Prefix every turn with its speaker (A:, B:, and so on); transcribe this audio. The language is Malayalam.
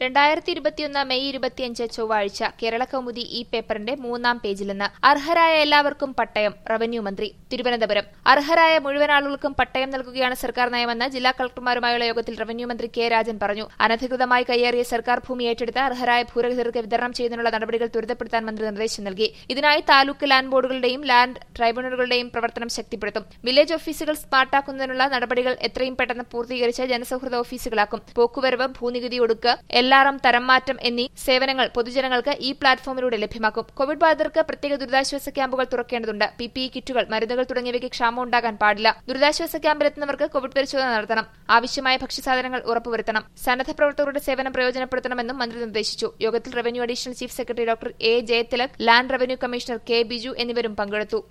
A: 2021 മെയ് 25 ചൊവ്വാഴ്ച കേരളകൗമുദി ഈ പേപ്പറിന്റെ 3-ാം പേജിൽ നിന്ന് അർഹരായ എല്ലാവർക്കും പട്ടയം റവന്യൂ മന്ത്രി തിരുവനന്തപുരം. അർഹരായ മുഴുവൻ ആളുകൾക്കും പട്ടയം നൽകുകയാണ് സർക്കാർ നയമെന്ന് ജില്ലാ കളക്ടർമാരുമായുള്ള യോഗത്തിൽ റവന്യൂ മന്ത്രി കെ രാജൻ പറഞ്ഞു. അനധികൃതമായി കയ്യേറിയ സർക്കാർ ഭൂമി ഏറ്റെടുത്ത് അർഹരായ ഭൂരഹിതർക്ക് വിതരണം ചെയ്യുന്നതിനുള്ള നടപടികൾ ത്വരിതപ്പെടുത്താൻ മന്ത്രി നിർദ്ദേശം നൽകി. ഇതിനായി താലൂക്ക് ലാൻഡ് ബോർഡുകളുടെയും ലാൻഡ് ട്രൈബ്യൂണലുകളുടെയും പ്രവർത്തനം ശക്തിപ്പെടുത്തും. വില്ലേജ് ഓഫീസുകൾ സ്മാർട്ടാക്കുന്നതിനുള്ള നടപടികൾ എത്രയും പെട്ടെന്ന് പൂർത്തീകരിച്ച് ജനസൌഹൃദ ഓഫീസുകളാക്കും. പോക്കുവരവ്, ഭൂനികുതി ഒടുക്ക്, LRM തരം മാറ്റം എന്നീ സേവനങ്ങൾ പൊതുജനങ്ങൾക്ക് ഈ പ്ലാറ്റ്ഫോമിലൂടെ ലഭ്യമാക്കും. കോവിഡ് ബാധിതർക്ക് പ്രത്യേക ദുരിതാശ്വാസ ക്യാമ്പുകൾ തുറക്കേണ്ടതുണ്ട്. PPE കിറ്റുകൾ, മരുന്നുകൾ തുടങ്ങിയവയ്ക്ക് ക്ഷാമം ഉണ്ടാകാൻ പാടില്ല. ദുരിതാശ്വാസ ക്യാമ്പിലെത്തുന്നവർക്ക് കോവിഡ് പരിശോധന നടത്തണം. ആവശ്യമായ ഭക്ഷ്യസാധനങ്ങൾ ഉറപ്പുവരുത്തണം. സന്നദ്ധ പ്രവർത്തകരുടെ സേവനം പ്രയോജനപ്പെടുത്തണമെന്നും മന്ത്രി നിർദ്ദേശിച്ചു. യോഗത്തിൽ revenue additional chief secretary doctor A. Jayathilak, land revenue commissioner K. Biju എന്നിവരും പങ്കെടുത്തു.